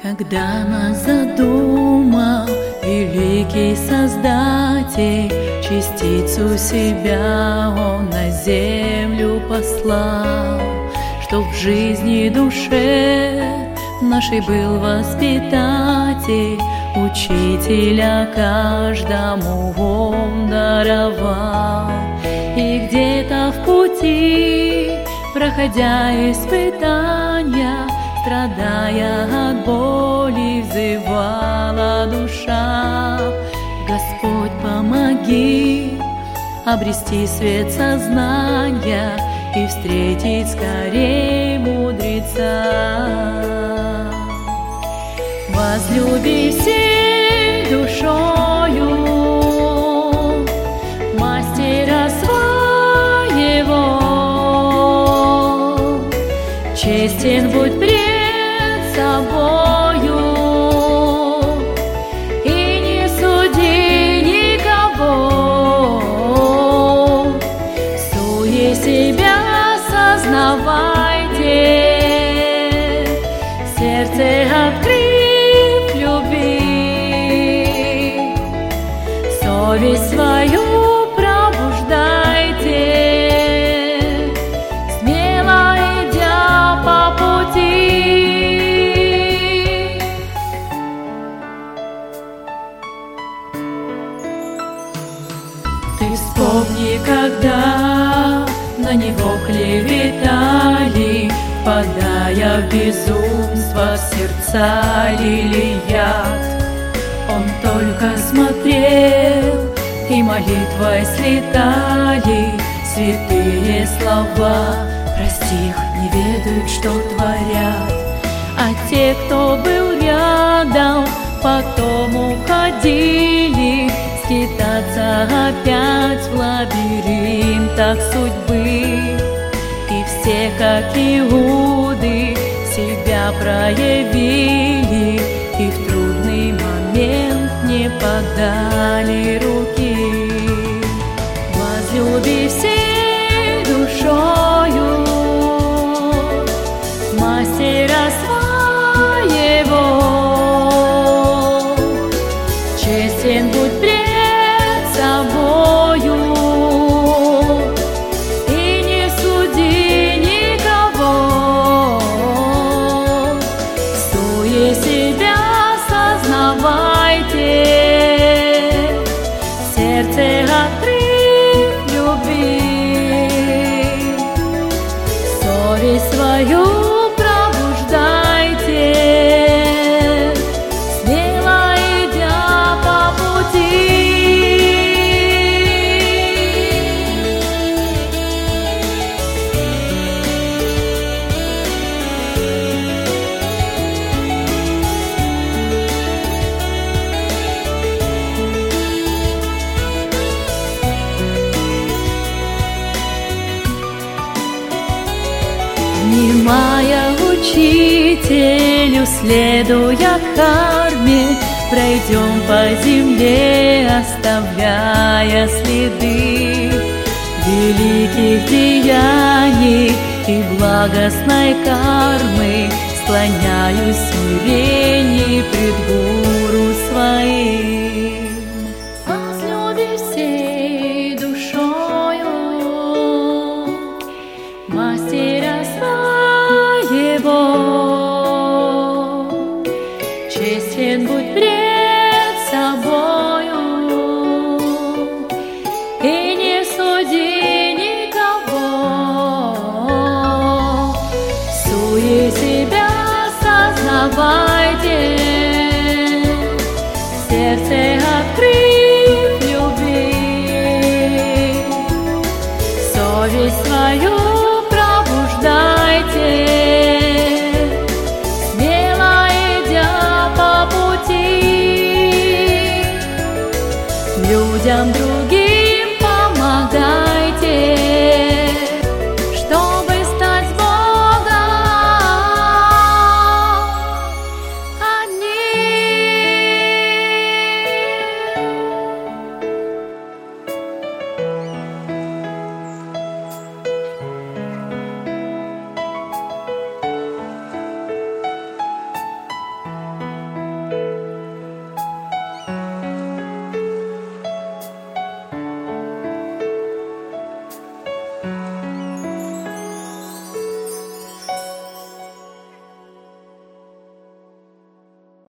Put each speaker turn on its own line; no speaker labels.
Когда нас задумал великий Создатель, частицу себя Он на землю послал, чтоб в жизни душе нашей был воспитатель, учителя каждому Он даровал. И где-то в пути, проходя испытания, страдая от боли, взывала душа: Господь, помоги обрести свет сознания и встретить скорей мудреца. Возлюби всей душою мастера своего, честен будь пред собою и не суди никого. В суе себя сознавайте, сердце открыв любви, совесть свою пробуждайте, смело идя по пути. Ты вспомни, когда на него клеветали, впадая в безумство, в сердца лили яд. Он только смотрел, и молитвой слетали святые слова: прости их, не ведают, что творят. А те, кто был рядом, потом уходили скитаться опять в лабиринтах судьбы. И все, как Иуды, себя проявили, и в трудный момент не подали руки. Возлюби всей душою мастера своего, честен будь пред собою и не суди никого. В суе себя сознавайте, сердце открыв любви, совесть свою пробуждайте, смело идя по пути. Внимая учителю, следуя карме, пройдем по земле, оставляя следы великих деяний и благостной кармы. Склоняюсь в смирении пред гуру своим. Возлюби всей душою мастера своего, честен будь пред собою и не суди никого. В суе себя сознавайте,